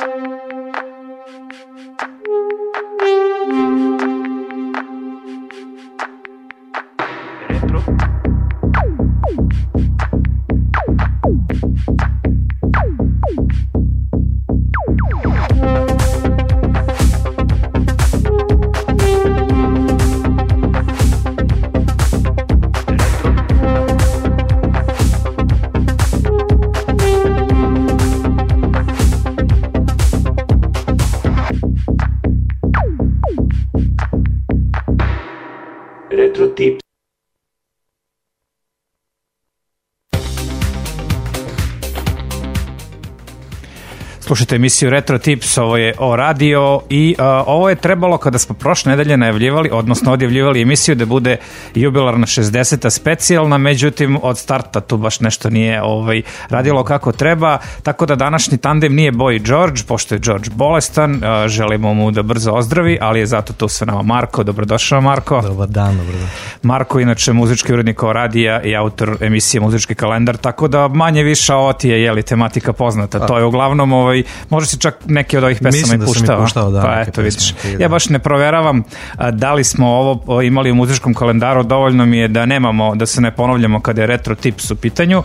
Slušajte emisiju Retro Tips, ovo je o radio i ovo je trebalo kada smo prošle nedelje najavljivali, odnosno odjavljivali emisiju da bude jubilarna 60. specijalna, međutim od starta tu baš nešto nije radilo kako treba, tako da današnji tandem nije Boy i George, pošto je George bolestan, želimo mu da brzo ozdravi, ali je zato tu sa nama Marko. Dobrodošao, Marko. Dobar dan, dobro dan. Marko, inače muzički urednik radija i autor emisije Muzički kalendar, tako da manje više ovo ti je tematika poznata. To je uglavnom možda si čak neke od ovih pesama i puštao. Mislim da sam i puštao, da. Pa eto, vidiš. Ja baš ne proveravam da li smo ovo imali u muzičkom kalendaru, dovoljno mi je da nemamo, da se ne ponavljamo kada je Retro Tips u pitanju,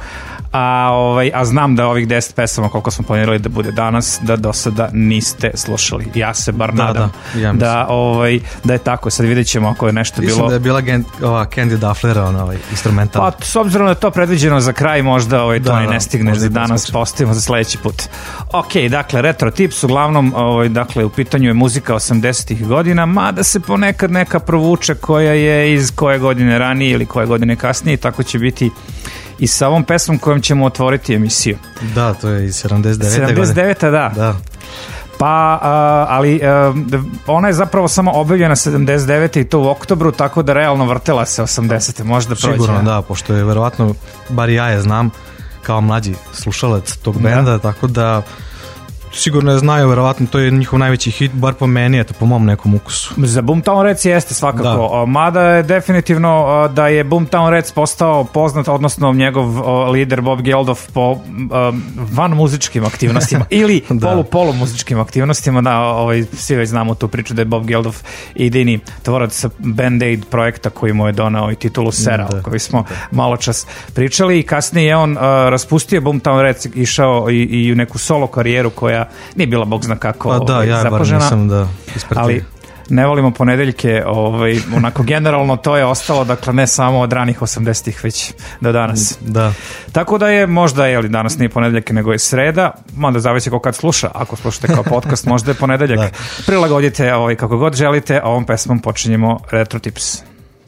a znam da ovih 10 pesama koliko smo planirali da bude danas, da do sada niste slušali. Ja se bar nadam da je tako. Sad vidjet ćemo ako je nešto bilo... Mislim da je bila Candy Dufflera, instrumental. Pa s obzirom da je to predviđeno za kraj, možda to ne stigneš da danas postavimo za sledeći put. Ok, dakle, Retro Tips, uglavnom, dakle, u pitanju je muzika 80-ih godina, mada se ponekad neka provuče koja je iz koje godine ranije ili koje godine kasnije, tako će biti i sa ovom pesmom kojom ćemo otvoriti emisiju. Da, to je iz 79. 79. Da. Pa, ali ona je zapravo samo objavljena 79. i to u oktobru, tako da realno vrtela se 80. možda prođe. Sigurno, da, pošto je verovatno, bar ja je znam, kao mlađi slušalac tog benda, tako da sigurno je znaju, verovatno to je njihov najveći hit, bar po meni, eto, po mom nekom ukusu. Za Boomtown Rats jeste svakako, mada je definitivno da je Boomtown Rats postao poznat, odnosno njegov lider Bob Geldof po van muzičkim aktivnostima ili polu muzičkim aktivnostima, svi već znamo tu priču da je Bob Geldof idejni tvorac sa Band-Aid projekta koji mu je donao i titulu Sera, o kojoj smo malo čas pričali, i kasnije je on raspustio Boomtown Rats, išao i u neku solo karijeru koja nije bila bog zna kako zapožena, ali ne volimo ponedeljke, onako generalno to je ostalo, dakle ne samo od ranih 80-ih već do danas. Da. Tako da je možda, danas nije ponedeljke nego je sreda, mada zavisi ko kad sluša, ako slušate kao podcast možda je ponedeljak. Prilagodite kako god želite, ovom pesmom počinjemo Retro Tips.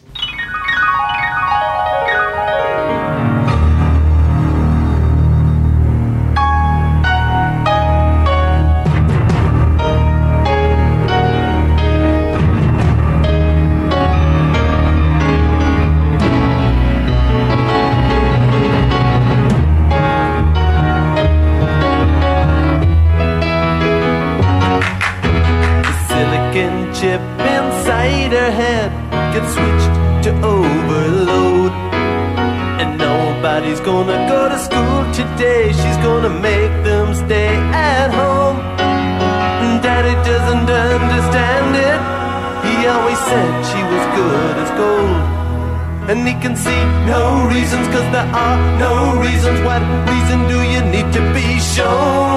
Gonna go to school today, she's gonna make them stay at home. Daddy doesn't understand it, he always said she was good as gold. And he can see no reasons, cause there are no reasons. What reason do you need to be shown?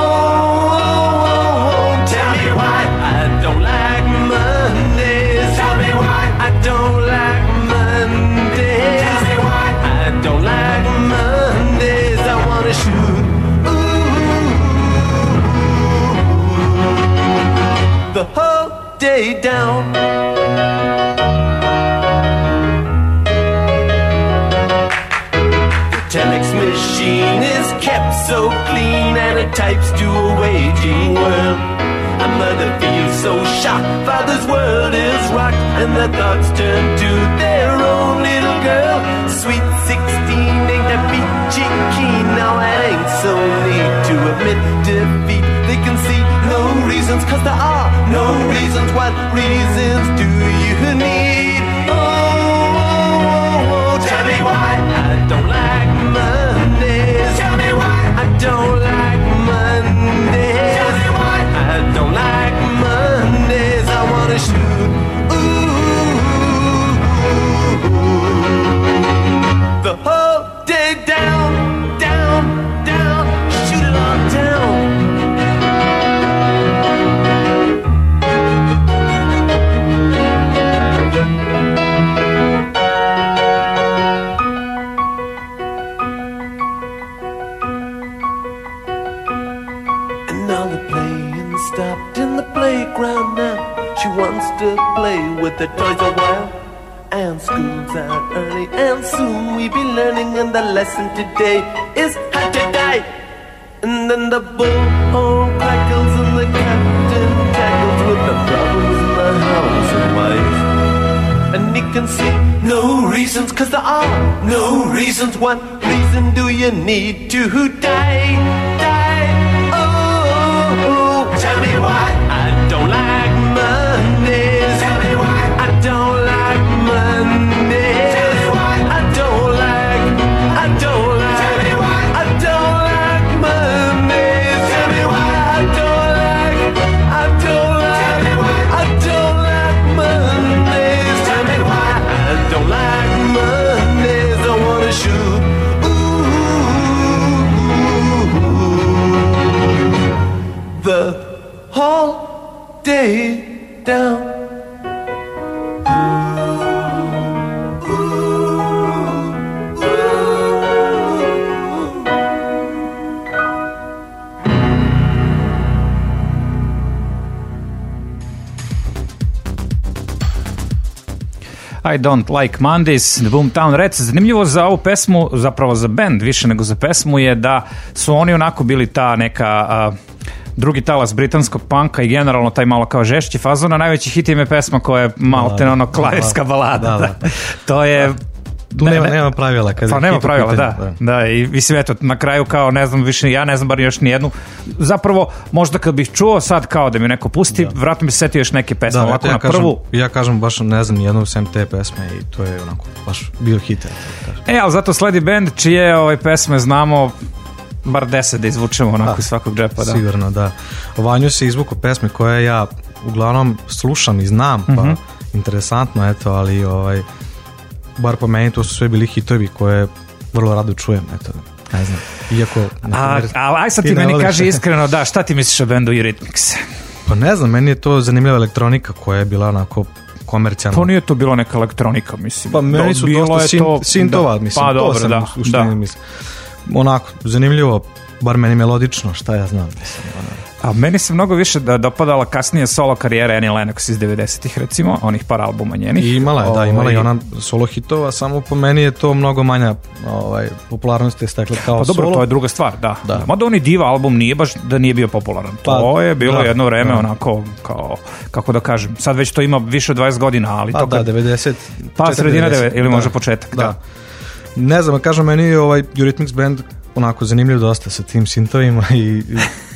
Tell me why I don't like Mondays. Tell me why I don't like Mondays. Tell me why I don't like Mondays. I wanna shoot the whole day down. The telex machine is kept so clean, and it types to a waging world. A mother feels so shocked, father's world is rocked, and their thoughts turn to their own little girl. Sweet 16 ain't that peachy keen, now that ain't so neat to admit defeat. They can see no reasons, cause there are no reasons. What reasons do you need? Oh, tell me why I don't like Mondays. Tell me why I don't like Mondays. Tell me why wants to play with the toys a while. And school's out early, and soon we be learning, and the lesson today is how to die. And then the bullhorn crackles and the captain tackles with the problems in the house and wife. And he can see no reasons, 'cause there are no reasons. What reason do you need to die? Die, oh, tell me why. I don't like Mondays. Tell me why. I don't like Mondays. Tell me why. I don't like Tell me why. I don't like Mondays. Tell me why. I don't like Tell me why. I don't like Mondays. Tell me why. I don't like Mondays. I wanna shoot. The whole day down. I Don't Like Mondays, The Boomtown Rats. Zanimljivo za ovu pesmu, zapravo za band, više nego za pesmu, je da su oni onako bili ta neka drugi talas britanskog punka i generalno taj malo kao žešći fazon, a najveći hit im je pesma koja je malo te ono klavirska balada. Da. To je... Tu nema pravila. Pa nema pravila, da. I mislim, eto, na kraju kao, ne znam više, ja ne znam bar još nijednu. Zapravo, možda kad bih čuo sad kao da mi neko pusti, vratno bi se setio još neke pesme. Da, ovako ja na prvu. Ja kažem, baš ne znam nijednu sem te pesme i to je onako baš bio hit. Ali zato sledi band čije ove pesme znamo bar 10 da izvučemo onako iz svakog džepa. Da. Sigurno, da. Vanju se izvuku pesme koje ja uglavnom slušam i znam, pa interesantno, eto, ali bar po meni to su sve bili hitovi koje vrlo rado čujem, eto, ne znam. Iako... aj sad ti meni kaži iskreno, da, šta ti misliš o bendu Eurythmics? Pa ne znam, meni je to zanimljiva elektronika koja je bila onako komercijalna. To nije to bilo neka elektronika, mislim. Pa meni su dosta sintova, mislim. Pa dobro, da. Onako, zanimljivo, bar meni melodično, šta ja znam, mislim, A meni se mnogo više dopadala kasnije solo karijera Annie Lennox iz 90-ih, recimo, onih par albuma njenih. I imala je, ona solo hitova, samo po meni je to mnogo manja popularnost je stekla kao pa solo. Pa dobro, to je druga stvar, da. Mada oni Diva album nije baš da nije bio popularan. To je bilo jedno vreme onako, kao, kako da kažem, sad već to ima više od 20 godina, ali to kad... 90... Pa sredina 90, ili možda početak, da. Ne znam, kažem, meni je Eurythmics band onako zanimljiv dosta sa tim sintovima i...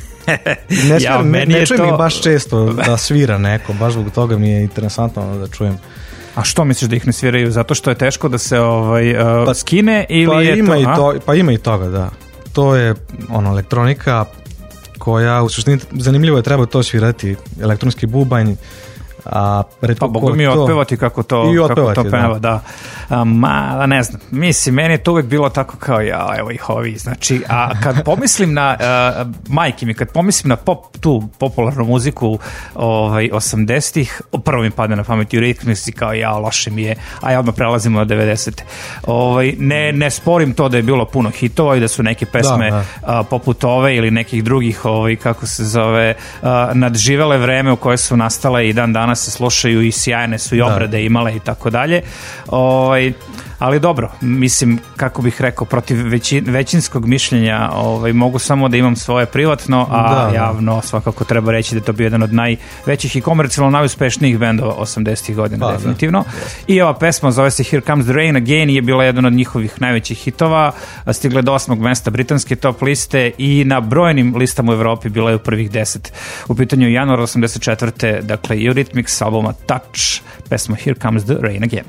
Ne čujem ih baš često da svira neko, baš zbog toga mi je interesantno da čujem. A što misliš da ih ne sviraju? Zato što je teško da se skine ili je to... Pa ima i toga, da. To je elektronika koja u suštini zanimljivo je, treba to svirati, elektronski bubanj. Pa mogu mi otpevati kako to peva, da. Ne znam, mislim, meni je to uvek bilo tako kao, evo ih ovi, znači, a kad pomislim na majke mi, kad pomislim na tu popularnu muziku 80-ih, prvo mi padne na pamet Eurythmics i kao, loše mi je, a ja odmah prelazimo na 90-te. Ne sporim to da je bilo puno hitova i da su neke pesme poput ove ili nekih drugih, kako se zove, nadživele vreme u koje su nastale i dan danas se slušaju i sjajne su i obrade imale i tako dalje. Ali dobro, mislim, kako bih rekao, protiv većinskog mišljenja mogu samo da imam svoje privatno, a javno svakako treba reći da je to bio jedan od najvećih i komercijalno najuspešnijih bendova 80-ih godina, definitivno. I ova pesma zove se Here Comes the Rain Again, je bila jedan od njihovih najvećih hitova, stigle do 8. mesta britanske top liste i na brojnim listama u Evropi bila je u prvih 10. U pitanju je januar 84. Dakle, Eurythmics albuma Touch, pesma Here Comes the Rain Again.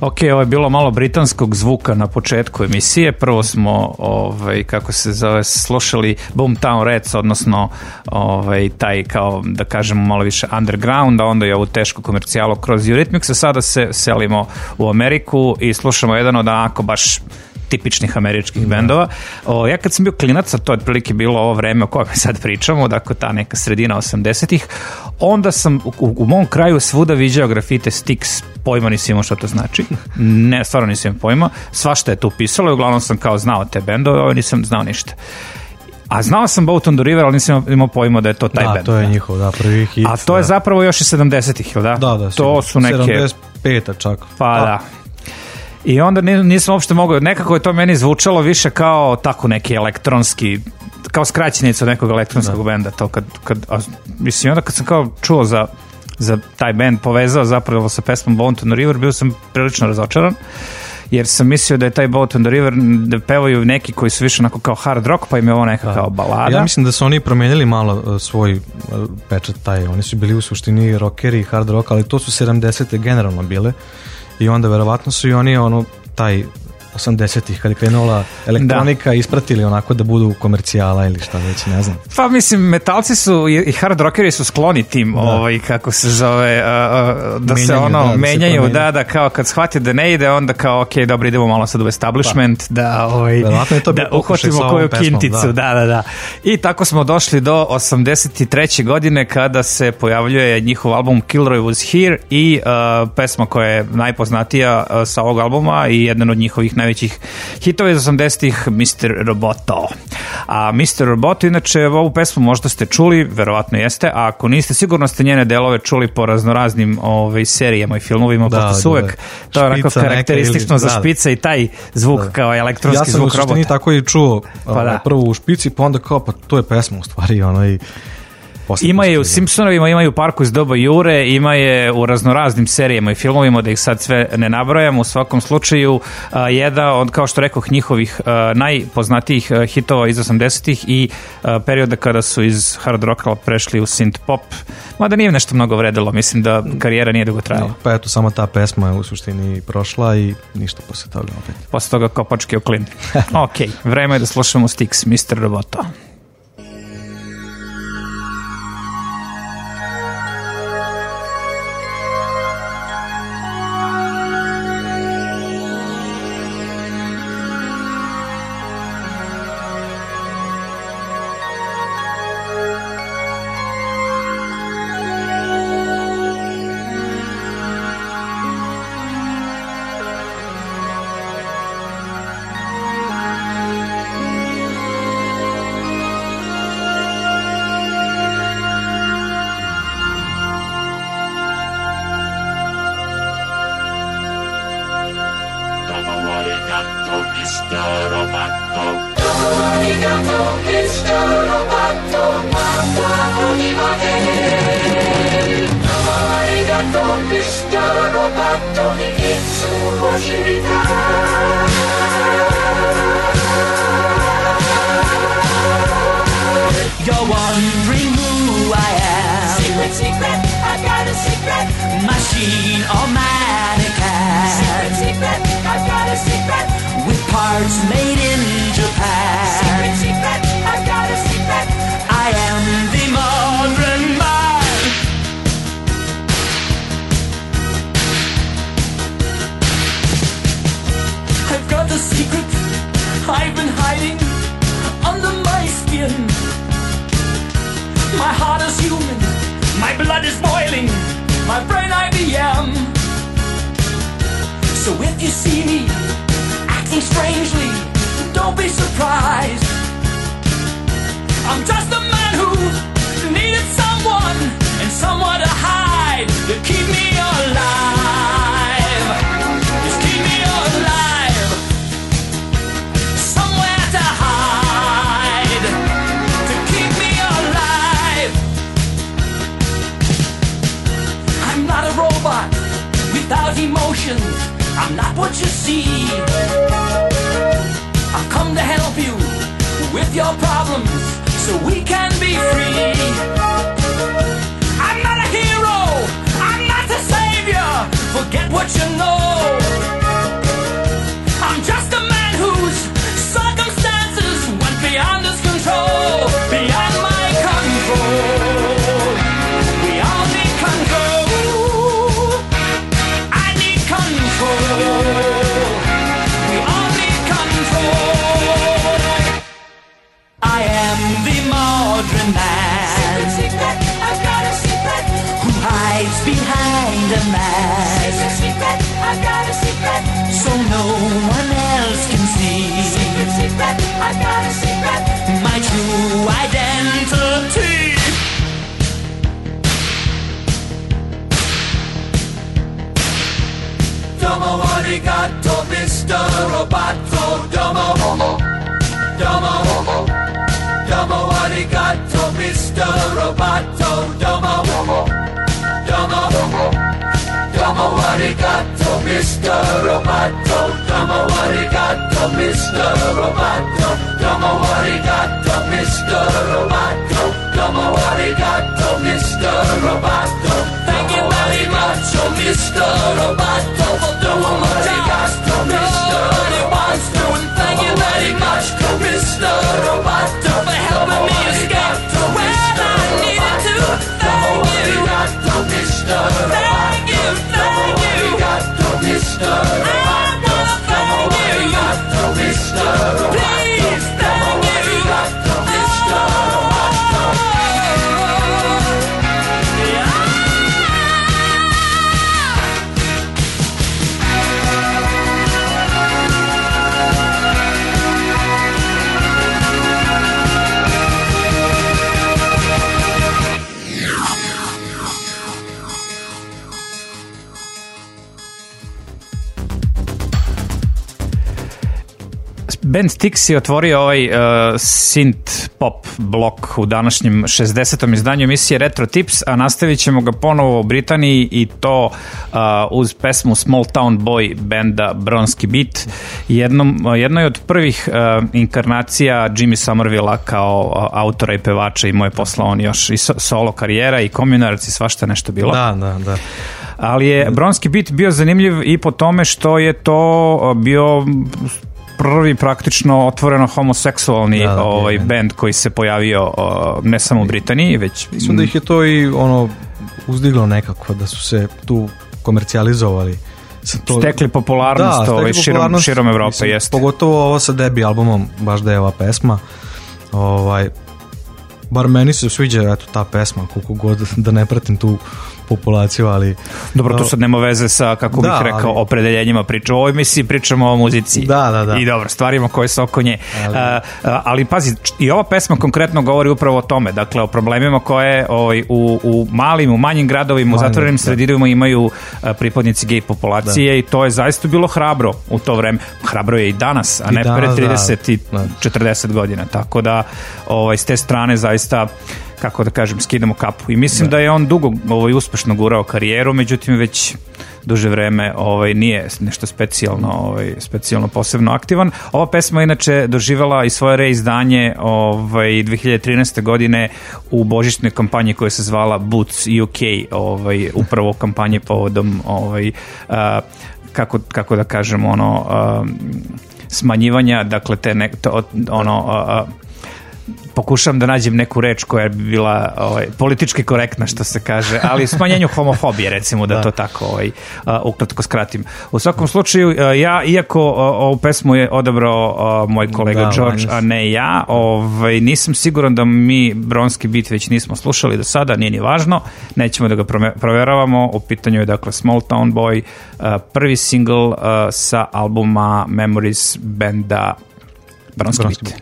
Ok, ovo je bilo malo britanskog zvuka na početku emisije. Prvo smo, kako se zove, slušali Boomtown Rats, odnosno taj, kao da kažemo, malo više underground, a onda je ovu tešku komercijalu kroz Eurythmics, a sada se selimo u Ameriku i slušamo jedan od onako baš tipičnih američkih bendova. Ja kad sam bio klinac, a to je otprilike bilo ovo vreme o kojem sad pričamo, dakle ta neka sredina 80-ih, onda sam u mom kraju svuda viđao grafite Styx, pojma nisam imao što to znači. Ne, stvarno nisam imao pojma. Svašta je tu pisalo i uglavnom sam kao znao te bendove, ovo nisam znao ništa. A znao sam Boat on the River, ali nisam imao pojma da je to taj bend. Da, to je njihov, prvi hit. A to je zapravo još i 70-ih, ili da? Da, to su neke... 75-a čak. Pa da. I onda nisam uopšte mogao, nekako je to meni zvučalo više kao tako neki elektronski, kao skraćenica od nekog elektronskog benda. To mislim, onda kad sam kao čuo za taj bend, povezao zapravo sa pesmom Boat on the River, bio sam prilično razočaran, jer sam mislio da je taj Boat on the River, da pevaju neki koji su više onako kao hard rock, pa im je ovo neka kao balada. Ja mislim da su oni promenili malo svoj pečat taj, oni su bili u suštini rockeri i hard rock, ali to su 70-te generalno bile i onda verovatno su i oni taj 80-ih kad je krenula elektronika ispratili onako da budu komercijala ili šta već, ne znam. Pa mislim, metalci su i hard rockeri su skloni tim, kako se zove, da se menjaju, da kao kad shvate da ne ide, onda kao ok, dobro, idemo malo sad u establishment, da uhvatimo koju kinticu, da. I tako smo došli do 83. godine kada se pojavljuje njihov album Kilroy Was Here i pesma koja je najpoznatija sa ovog albuma i jedan od njihovih najvećih hitova iz 80-ih, Mr. Roboto. A Mr. Roboto, inače, ovu pesmu možda ste čuli, verovatno jeste, a ako niste, sigurno ste njene delove čuli po raznoraznim serijama i filmovima, pošto su uvek to je onako karakteristično za špica i taj zvuk kao elektronski zvuk robota. Ja sam u suštini tako i čuo prvo u špici, pa onda kao, pa to je pesma u stvari, i ima je u Simpsonovima, ima je u Parku iz doba Jure, ima je u raznoraznim serijama i filmovima, da ih sad sve ne nabrojam. U svakom slučaju jedan od, kao što rekoh, njihovih najpoznatijih hitova iz 80-ih i perioda kada su iz hard rocka prešli u synth pop, mada nije nešto mnogo vredilo, mislim da karijera nije dugo trajala. Pa eto, samo ta pesma je u suštini prošla i ništa posle toga opet. Posle toga kopačke u klin. Ok, vreme je da slušamo Styx, Mr. Roboto. You're wondering who I am. Secret, secret, I've got a secret. Machine or mannequin. Secret, secret, I've got a secret. With parts made in Japan. Secret, secret, I've got a secret. I am the modern man. I've got a secret I've been hiding under my skin. My heart is human, my blood is boiling, my brain IBM. So if you see me acting strangely, don't be surprised. I'm just a man who needed someone and someone to hide, to keep me alive. Just keep me alive. Somewhere to hide, to keep me alive. I'm not a robot without emotions. I'm not what you see. I've come to help you with your problems so we can be free. I'm not a hero, I'm not the savior. Forget what you know. a man. Secret, secret, I've got a secret. So no one else can see. Secret, secret, I've got a secret. My true identity. Domo arigato, Mr. Roboto. Domo, domo, domo arigato, Mr. Roboto. Domo, domo, domo arigato, Mr. Roboto. Domo arigato, Mr. Roboto. Domo arigato, Mr. Roboto. Domo arigato, Mr. Roboto. Thank you very much, oh Mr. Roboto. Domo arigato, Mr. Roboto. And thank you very much, Mr. Roboto, for helping me escape when I needed to. Thank you, Mr. Thank you, thank you, Mr. Roboto. Mr. Roboto. Please, thank you, Mr. Roboto. Band Styx je otvorio ovaj synth pop blok u današnjem 60. izdanju emisije Retro Tips, a nastavit ćemo ga ponovo u Britaniji i to uz pesmu Small Town Boy benda Bronski Beat, jednoj od prvih inkarnacija Jimmy Somervilla kao autora i pevača, i moje posla on još i solo karijera i Communards i svašta nešto bilo. Da. Ali je Bronski Beat bio zanimljiv i po tome što je to bio prvi praktično otvoreno homoseksualni band koji se pojavio ne samo u Britaniji, već... Mislim da ih je to i uzdiglo nekako, da su se tu komercijalizovali. Stekli popularnost, širom Evrope. Mislim, jeste. Pogotovo ovo sa debi albumom, baš da je ova pesma. Bar meni se sviđa eto, ta pesma, koliko god da ne pratim tu populaciju, ali... Dobro, tu sad nema veze sa, kako bih rekao, opredeljenjima priča. U ovoj emisiji pričamo o muzici. Da. I dobro, stvarima koje su oko nje. Ali pazi, i ova pesma konkretno govori upravo o tome, dakle, o problemima koje u manjim gradovima, u zatvorenim sredinama imaju pripadnici gej populacije i to je zaista bilo hrabro u to vreme. Hrabro je i danas, a ne pre 30 i 40 godina. Tako da, s te strane zaista, kako da kažem, skidamo kapu. I mislim da je on dugo uspešno gurao karijeru, međutim već duže vreme nije nešto specijalno posebno aktivan. Ova pesma inače doživjela i svoje reizdanje 2013. godine u božićnoj kampanji koja se zvala Boots UK, upravo kampanje povodom kako da kažem smanjivanja, dakle pokušam da nađem neku reč koja bi bila politički korektna, što se kaže, ali smanjenju homofobije, recimo, da to tako ukratko skratim. U svakom slučaju, ja, iako ovu pesmu je odabrao moj kolega George, a ne ja, nisam siguran da mi Bronski Beat već nismo slušali do sada, nije ni važno, nećemo da ga proveravamo. U pitanju je, dakle, Small Town Boy, prvi single sa albuma Memories benda Bronski Beat.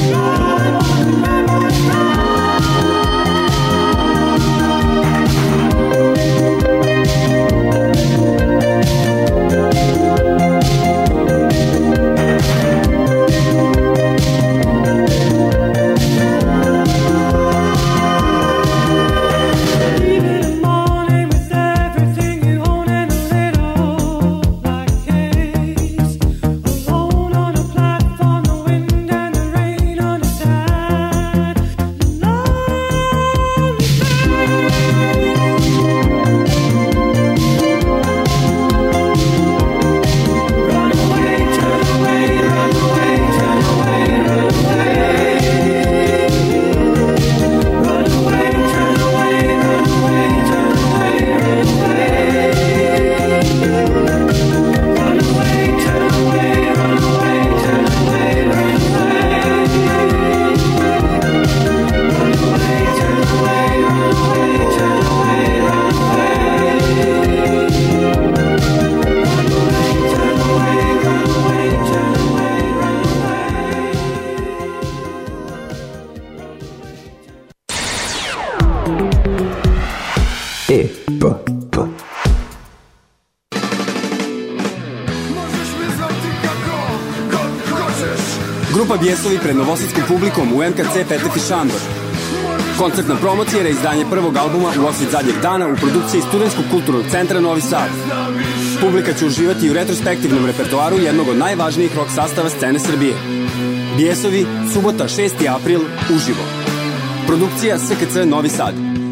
Grupa Bijesovi pred novosadskim publikom u NKC Petef i Šandor. Koncertna promocija je izdanje prvog albuma u osvit zadnjeg dana u produkciji Studentskog kulturnog centra Novi Sad. Publika će uživati u retrospektivnom repertoaru jednog od najvažnijih rock sastava scene Srbije. Bijesovi, subota 6. april, uživo. Produkcija SKC Novi Sad.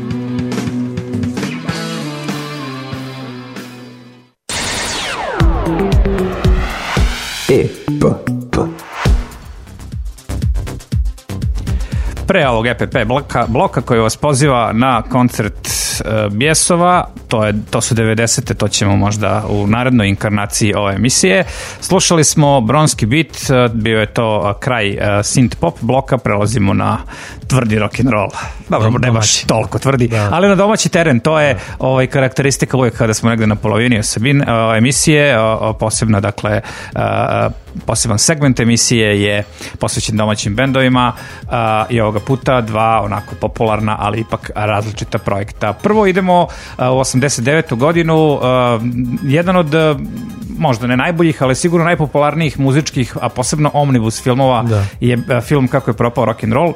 Pre ovog EPP bloka koji vas poziva na koncert Bijesova, to su 90. to ćemo možda u narednoj inkarnaciji ove emisije. Slušali smo Bronski bit, bio je to kraj synth pop bloka, prelazimo na tvrdi rock'n'roll. Dobro, ne baš toliko tvrdi, ali na domaći teren, to je karakteristika uvijek kada smo negde na polovini emisije, posebna, dakle, poseban segment emisije je posvećen domaćim bendovima i ovoga puta dva onako popularna, ali ipak različita projekta. Prvo idemo u 89. godinu, jedan od možda ne najboljih, ali sigurno najpopularnijih muzičkih, a posebno omnibus filmova je film Kako je propao rock'n'roll,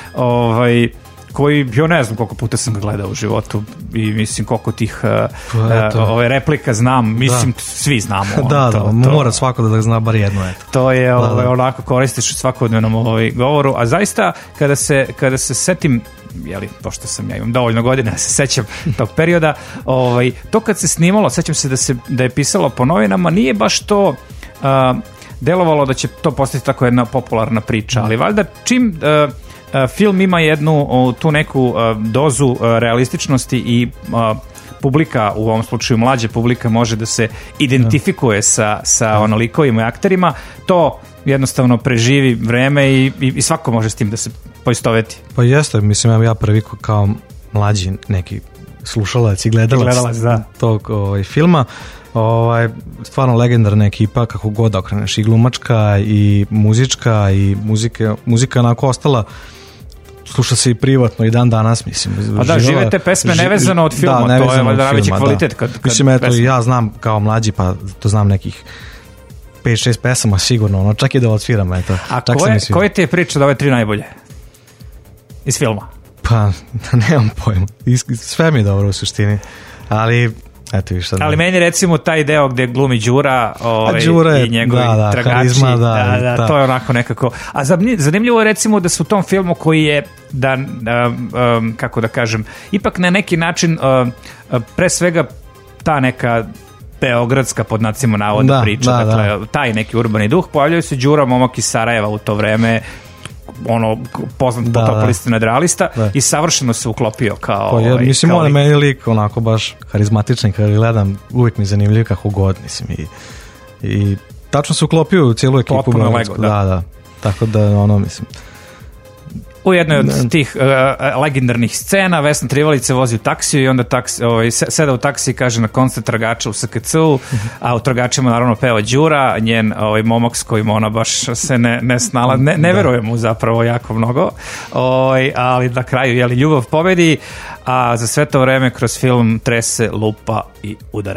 koji, ja ne znam koliko puta sam ga gledao u životu i mislim koliko tih ove replika znam, mislim svi znamo. Mora svako da zna bar jedno. To je onako koristiš u svakodnevnom govoru, a zaista kada se setim, pošto sam ja imam dovoljno godina da se sećam tog perioda, to kad se snimalo, sećam se da je pisalo po novinama, nije baš to delovalo da će to postati tako jedna popularna priča, ali valjda čim film ima jednu tu neku dozu realističnosti i publika, u ovom slučaju mlađa publika, može da se identifikuje sa likovima i akterima, to jednostavno preživi vreme i svako može s tim da se poistoveti. Pa jeste, mislim, ja prvi kao mlađi neki slušalac i gledalac tog filma, stvarno legendarna ekipa, kako god okreneš, i glumačka i muzička i muzika onako ostala, sluša se i privatno i dan danas, mislim. A da, žive te pesme nevezano od filma, to je valjda najveći kvalitet. Mislim, eto, ja znam kao mlađi, pa to znam nekih 5-6 pesama sigurno, čak i da odsviram, eto. A koje ti je priča da ove tri najbolje iz filma? Pa, nemam pojma. Sve mi je dobro u suštini, ali eto viš sad. Ali meni recimo taj deo gde glumi Đura i njegovi tragači, to je onako nekako. A zanimljivo je recimo da su u tom filmu koji je, kako da kažem, ipak na neki način pre svega ta neka beogradska, pod znacima navoda, priča, dakle, taj neki urbani duh, pojavljaju se Đura, momak iz Sarajeva u to vreme, poznat potopolisti nadrealista, i savršeno se uklopio kao mislim, on je meni lik onako baš karizmatičan, kada gledam, uvijek mi zanimljiv kako god, mislim, i tačno se uklopio u cijelu ekipu. Potpuno lego, tako da mislim, U jednoj od tih legendarnih scena Vesna Trivalica vozi u taksiju i onda seda u taksi i kaže na koncert tragača u SKC-u, a u tragačima naravno peva Đura, njen momak s kojim ona baš se ne snala, ne veruje mu zapravo jako mnogo, ali na kraju ljubav pobedi, a za sve to vreme kroz film trese, lupa i udara.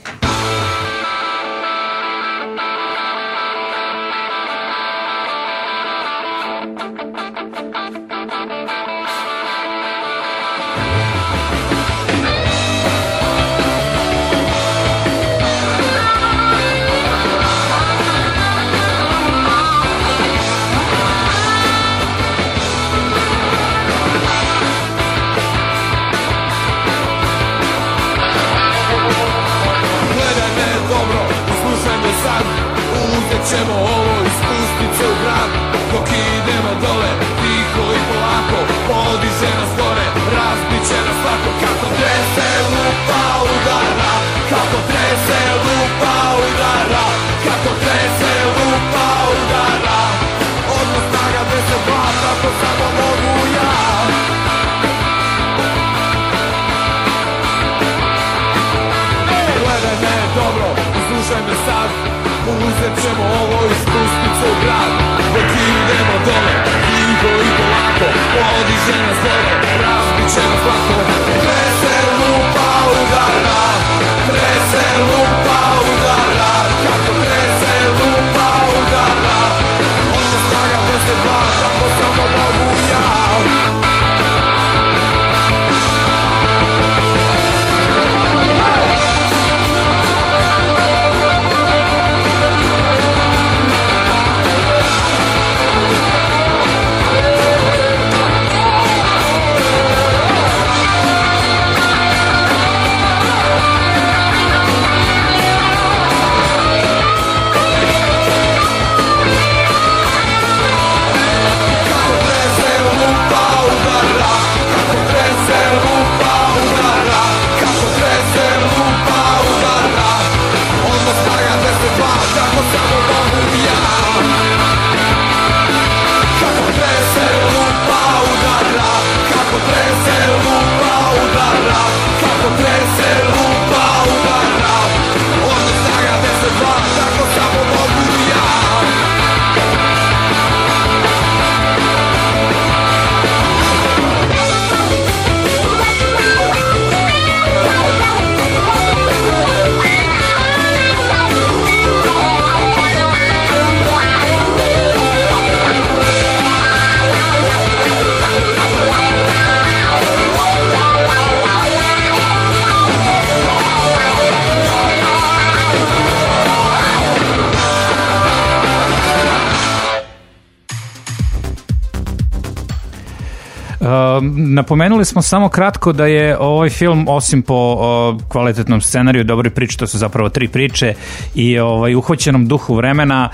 Napomenuli smo samo kratko da je ovaj film, osim po kvalitetnom scenariju, dobroj priči, to su zapravo 3 priče, i uhoćenom duhu vremena,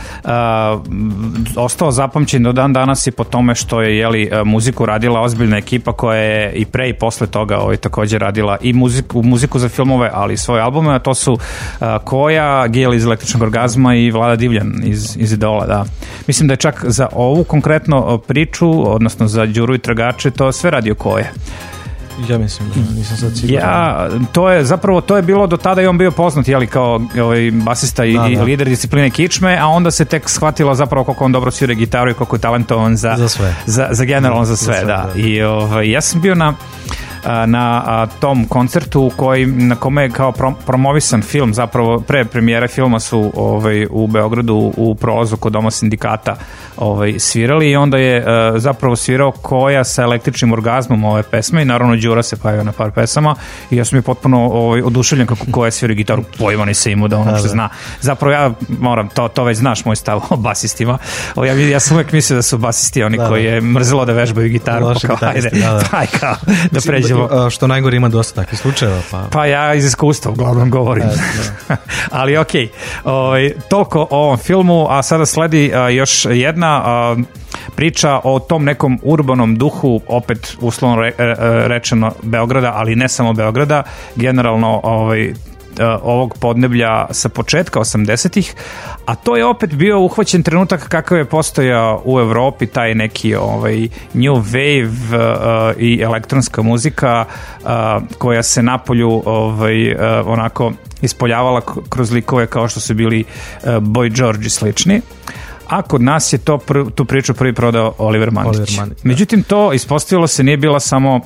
ostao zapamćen do dan danas i po tome što je muziku radila ozbiljna ekipa koja je i pre i posle toga također radila i muziku za filmove, ali i svoje albume, a to su Koja, Gijel iz Električnog orgazma i Vlada Divljan iz Idola, da. Mislim da je čak za ovu konkretno priču, odnosno za Đuru i tragače, to sve radio Koja. Ja mislim da nisam sad siguran. To je bilo do tada i on bio poznat kao basista i lider discipline kičme, a onda se tek shvatilo zapravo koliko on dobro svira gitaru i koliko je talentovan za sve. Za generalno za sve, da. I ja sam bio na tom koncertu na kome je kao promovisan film, zapravo pre premijere filma su u Beogradu u prolazu kod Doma sindikata svirali i onda je zapravo svirao Koja sa Električnim orgazmom ove pesme i naravno Đura se pojavio na par pesama i ja sam je potpuno oduševljen kako Koja svira gitaru, pojma nisam imao da ono što zna. Zapravo ja moram, to već znaš moj stav o basistima. Ja sam uvijek mislio da su basisti oni koji je mrzelo da vežbaju gitaru, da pređemo. Što najgore ima dosta takvih slučajeva. Pa ja iz iskustva uglavnom govorim. Ali okej. Toliko o ovom filmu, a sada sledi još jedna priča o tom nekom urbanom duhu, opet uslovno rečeno Beograda, ali ne samo Beograda, generalno ovog podneblja sa početka 80-ih, a to je opet bio uhvaćen trenutak kakav je postojao u Evropi, taj neki new wave i elektronska muzika koja se napolju onako ispoljavala kroz likove kao što su bili Boy George i slični. A kod nas je tu priču prvi prodao Oliver Mandić. Međutim, to ispostavilo se nije bila samo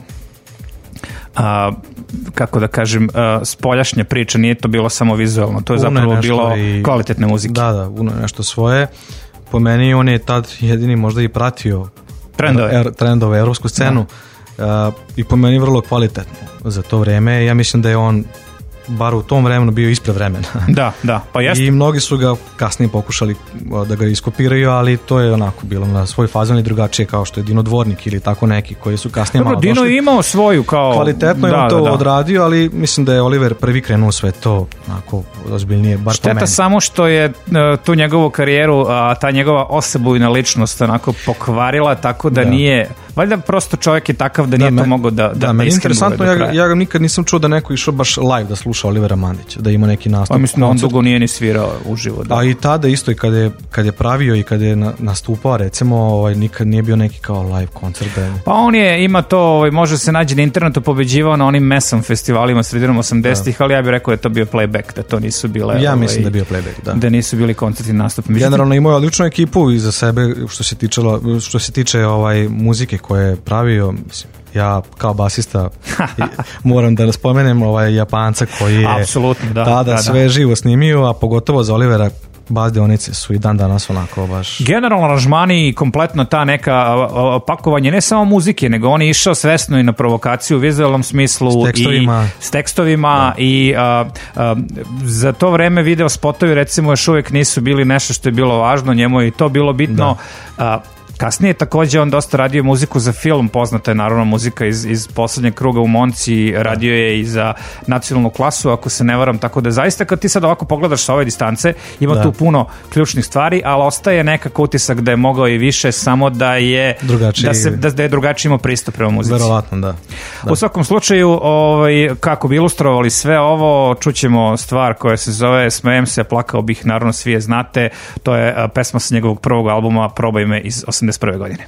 kako da kažem, spoljašnja priča, nije to bilo samo vizualno, to je zapravo bilo kvalitetne muzike. Da, uno je nešto svoje. Po meni on je tad jedini možda i pratio trendove, evropsku scenu, i po meni vrlo kvalitetno za to vreme. Ja mislim da je on bar u tom vremenu bio ispred vremena. Da, pa jeste. I mnogi su ga kasnije pokušali da ga iskopiraju, ali to je onako bilo na svoj fazon i drugačije, kao što je Dino Dvornik ili tako neki koji su kasnije malo došli. Dino je imao svoju kao... Kvalitetno je on to odradio, ali mislim da je Oliver prvi krenuo sve to onako ozbiljnije, bar po meni. Šteta samo što je tu njegovu karijeru, ta njegova osebujna ličnost onako pokvarila, tako da nije... Valjda prosto čovjek je takav da nije to mogao da meni interesantno, ja ga nikad nisam čuo da neko išao baš live da sluša Olivera Mandića, da ima neki nastup. Pa mislim da on dugo nije ni svirao uživo. A i tada isto, i kad je pravio i kad je nastupao, recimo, nikad nije bio neki kao live koncert. Pa on ima to, može se naći na internetu, pobeđivao na onim mesom festivalima sredinom 80-ih, ali ja bih rekao da je to bio playback, da to nisu bile... Ja mislim da je bio playback, da. Da nisu bili koncertni nastup. Generalno imao je odličnu ekipu iza sebe što se tiče muzike koje je pravio. Mislim, ja kao basista moram da spomenem Japanca koji je tada sve živo snimio, a pogotovo za Olivera bas deonice su i dan danas onako baš... Generalno aranžmani i kompletno ta neka pakovanje ne samo muzike, nego on je išao svesno i na provokaciju u vizualnom smislu s tekstovima i za to vreme video spotovi recimo još uvijek nisu bili nešto što je bilo važno, njemu je i to bilo bitno. Kasnije također on dosta radio muziku za film, poznata je naravno muzika iz Poslednjeg kruga u Monci, radio je i za Nacionalnu klasu, ako se ne varam, tako da zaista kad ti sad ovako pogledaš sa ove distance, ima tu puno ključnih stvari, ali ostaje nekako utisak da je mogao i više, samo da je da je drugačije imao pristup prema muzici. Verovatno, da. U svakom slučaju, kako bi ilustrovali sve ovo, čućemo stvar koja se zove Smejem se, plakao bih, naravno svi je znate, to je pesma sa njegovog prvog albuma Probaj me iz 81. godine.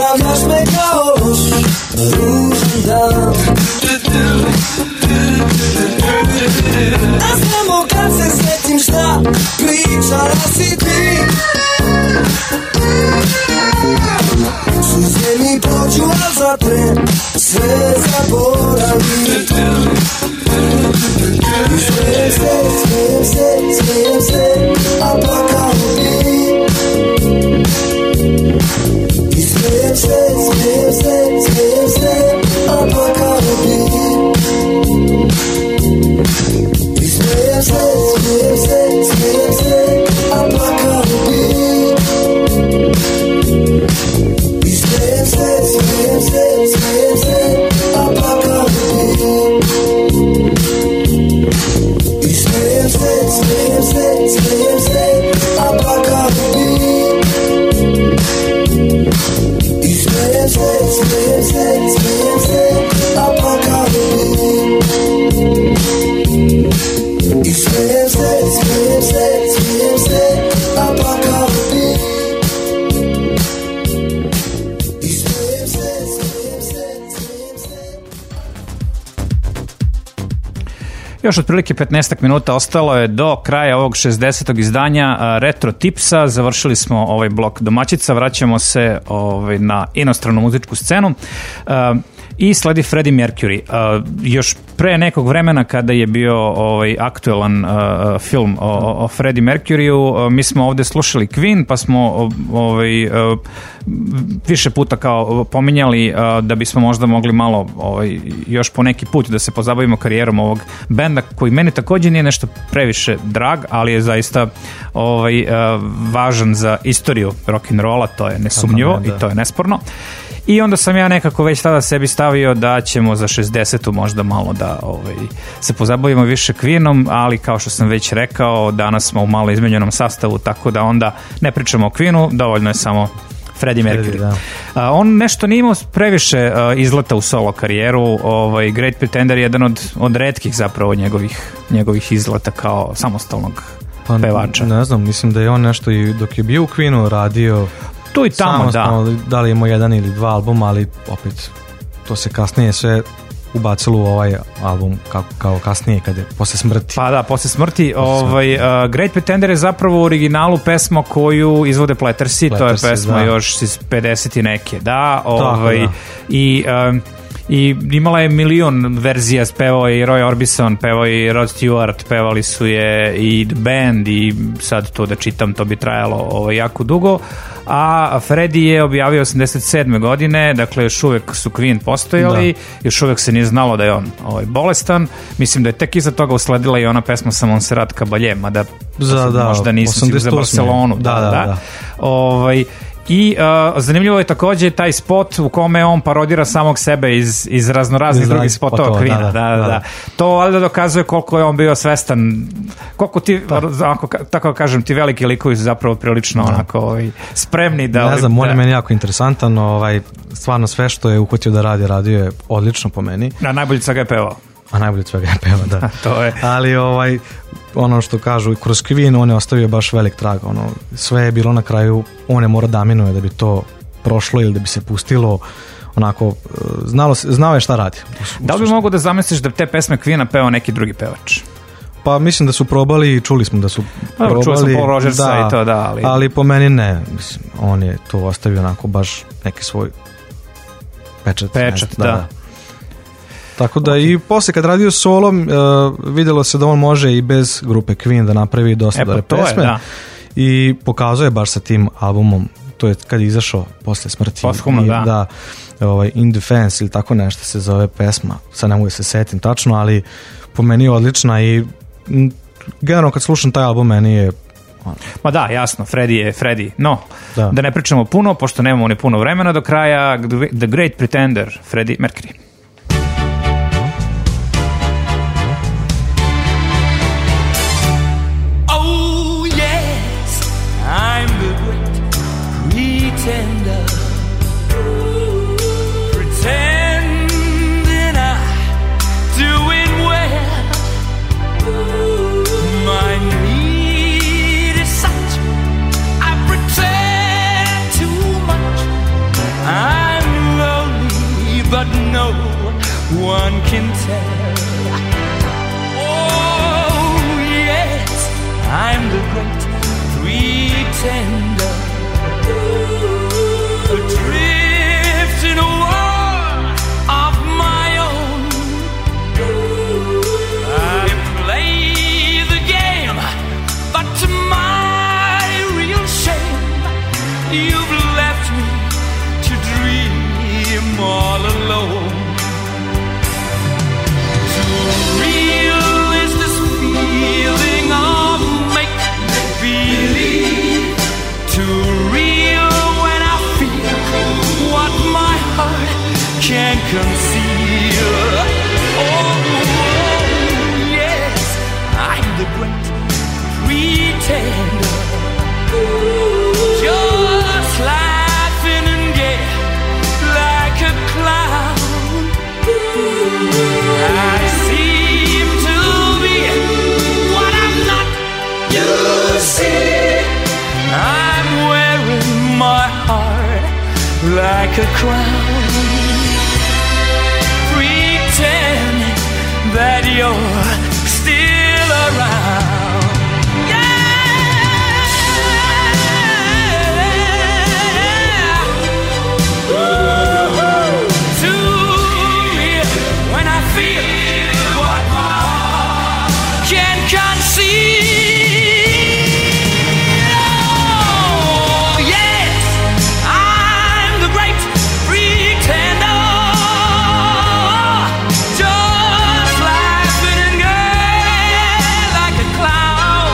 Zabavljaš me kao loš ružan dan. A samo kad se sjetim šta pričala si ti, suze mi prođu, a za tren sve zaboravim. I smijem se, a plakao bi. I smijem se, a plakao bi. I smijem se, a plakao bi. I smijem se, a plakao bi. I smijem se, a plakao bi. I smijem se, a plakao bi. I smijem se, a plakao bi. I smijem se. Još otprilike 15 minuta ostalo je do kraja ovog 60. izdanja Retro Tipsa. Završili smo ovaj blok domaćica, vraćamo se na inostranu muzičku scenu. I sledi Freddie Mercury. Još pre nekog vremena kada je bio aktuelan film o Freddie Mercuryu, mi smo ovde slušali Queen, pa smo više puta kao pominjali da bismo možda mogli malo još po neki put da se pozabavimo karijerom ovog benda, koji meni također nije nešto previše drag, ali je zaista važan za istoriju rock'n'rolla, to je nesumnjivo i to je nesporno. I onda sam ja nekako već tada sebi stavio da ćemo za 60. možda malo da se pozabavimo više Queenom, ali kao što sam već rekao, danas smo u malo izmenjenom sastavu, tako da onda ne pričamo o Queenu, dovoljno je samo Freddie Mercury. On nešto nije imao previše izleta u solo karijeru. Great Pretender je jedan od retkih zapravo njegovih izleta kao samostalnog pevača. Ne znam, mislim da je on nešto i dok je bio u Queenu radio tu i tamo, da li imao jedan ili dva albuma, ali opet to se kasnije sve ubacilo u ovaj album kao kasnije kad je posle smrti. Pa da, posle smrti. Great Pretender je zapravo u originalu pesma koju izvode Plattersi, to je pesma još iz 50 i neke. I imala je milion verzija, pevao je i Roy Orbison, pevao je i Rod Stewart, pevali su je i The Band, i sad to da čitam, to bi trajalo jako dugo. A Freddie je objavio 87. godine, dakle još uvek su Queen postojali, još uvek se nije znalo da je on bolestan. Mislim da je tek iza toga usledila i ona pesma sa Montserrat Caballé, mada možda nisam si za Barcelonu. I zanimljivo je također taj spot u kome on parodira samog sebe iz raznoraznih drugih spotova Queena. To valjda dokazuje koliko je on bio svestan, koliko ti, tako kažem, ti veliki likovi su zapravo prilično onako spremni da... Ne znam, on je meni jako interesantan, stvarno sve što je uhvatio da radi, radio je odlično po meni. A najbolje svega je pevao. A najbolje svega je peva, da. To je. Ali ono što kažu, kroz Queen on je ostavio baš velik trag, sve je bilo na kraju, on je morao da aminuje da bi to prošlo ili da bi se pustilo, onako, znao je šta radi. Da li bi mogu da zamisliš da te pesme Queena pevao neki drugi pevač? Pa mislim da su probali i čuli smo da su probali. Čuo sam Paul Rogersa i to, da. Ali po meni ne, mislim, on je to ostavio onako baš neki svoj pečat. Da. Tako da i posle kad radio solo vidjelo se da on može i bez grupe Queen da napravi dosta dobre pesme i pokazuje je baš sa tim albumom, to je kad je izašao posle smrti. Posthumno, da. In Defense ili tako nešto se zove pesma, sad ne mogu da se setim tačno, ali po meni je odlična i generalno kad slušam taj album meni je... Ma da, jasno, Freddie je Freddie. No, da ne pričamo puno, pošto nemamo ni puno vremena do kraja. The Great Pretender, Freddie Mercury. I conceal. Oh, yes, I'm the great pretender. Just laughing and gay like a clown. I seem to be what I'm not. You see, I'm wearing my heart like a crown, pretending that you're still around. Yeah, to me, when I feel what my heart can conceive. Oh, yes, I'm the great pretender. Just laughing and gay like a clown.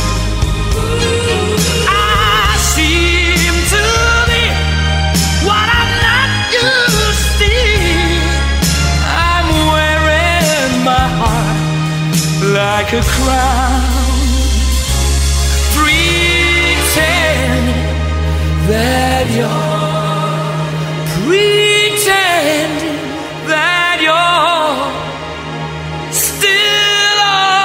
I seem to be what I'm not, you see. I'm wearing my heart like a crown, pretending that you're still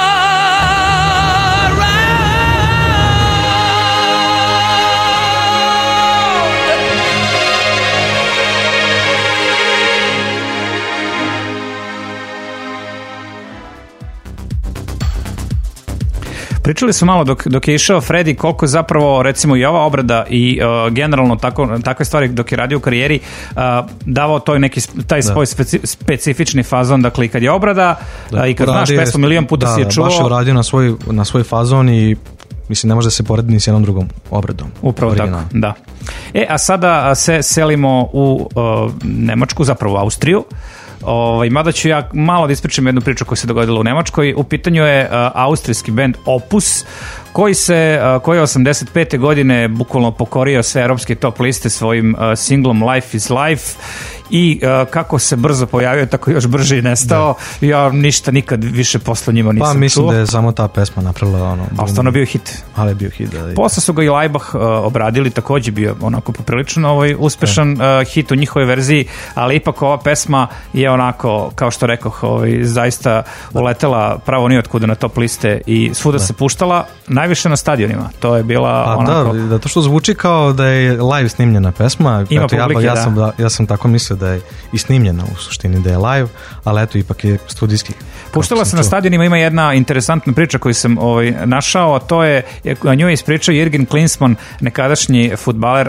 Pričali su malo dok je išao Fredi koliko zapravo recimo i ova obrada i generalno takve stvari dok je radio u karijeri davao taj svoj specifični fazon, dakle i kad je obrada i kad znaš pesmu milion puta si je čuo. Baš je uradio na svoj fazon i mislim ne može da se poredi ni s jednom drugom obradom. Upravo tako, da. A sada se selimo u Nemačku, zapravo u Austriju. Mada ću ja malo da ispričam jednu priču koja se dogodila u Nemačkoj. U pitanju je austrijski bend Opus koji je 85. godine bukvalno pokorio sve evropske top liste svojim singlom Life is Life i kako se brzo pojavio, tako još brže i nestao. Da. Ja ništa nikad više posle njima nisam čuo. Pa mislim da je samo ta pesma napravila ali stvarno bio hit. Ali je bio hit, da. Posle su ga i Laibach obradili, takođe bio onako poprilično uspešan hit u njihovoj verziji, ali ipak ova pesma je onako, kao što rekoh, zaista uletela pravo nijotkuda na top liste i svuda se puštala, najviše na stadionima. To je bila onako... Da, to što zvuči kao da je live snimljena pesma. Ima publike, ja sam tako mislio da je i snimljena u suštini, da je live, ali eto, ipak je studijski. Puštala se na stadionima, ima jedna interesantna priča koju sam našao, a to je, a nju je ispričao Jürgen Klinsmann, nekadašnji fudbaler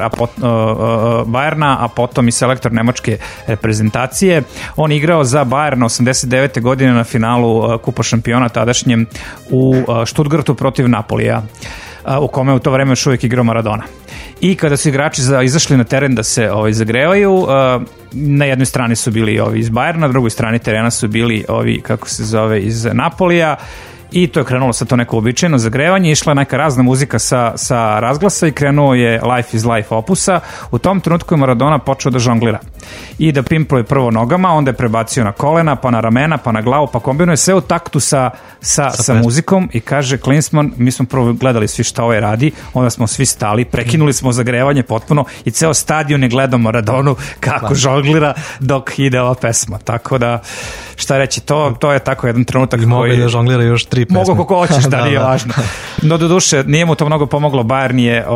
Bayerna, a potom i selektor nemačke reprezentacije. On igrao za Bayern 89. godine na finalu Kupa šampiona tadašnjem u Stuttgartu protiv Napolija, u kome u to vreme još uvijek igrao Maradona. I kada su igrači izašli na teren da se zagrevaju, na jednoj strani su bili ovi iz Bayerna, na drugoj strani terena su bili ovi, kako se zove, iz Napolija. I to je krenulo sa to neko uobičajeno zagrevanje, išla je neka razna muzika sa razglasa i krenuo je Life is Life Opusa. U tom trenutku je Maradona počeo da žonglira i da pimpluje prvo nogama, onda je prebacio na kolena, pa na ramena, pa na glavu, pa kombinuje sve u taktu sa muzikom i kaže Klinsmann, mi smo prvo gledali svi šta ovaj radi, onda smo svi stali, prekinuli smo zagrevanje potpuno i ceo stadion je gledao Maradonu kako žonglira dok ide ova pesma. Tako da, šta reći, to je tako jedan trenutak koji... Mogu da žonglira još 3 pesme. Mogu kako hoćeš, da, nije važno. No, do duše, nije mu to mnogo pomoglo, Bayern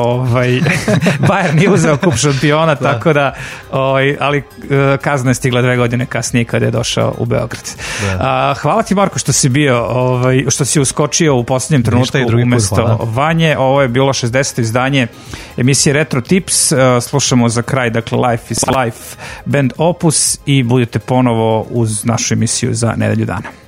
je uzeo kup šampiona, tako da, ali kazna je stigla 2 godine kasnije kada je došao u Beograd. Hvala ti, Marko, što si bio, što si uskočio u posljednjem trenutku umesto Vanje. Ovo je bilo 60. izdanje emisije Retro Tips. Slušamo za kraj, dakle, Life is Life, band Opus, i budete ponovo uz našu emisiju za nedelju dana.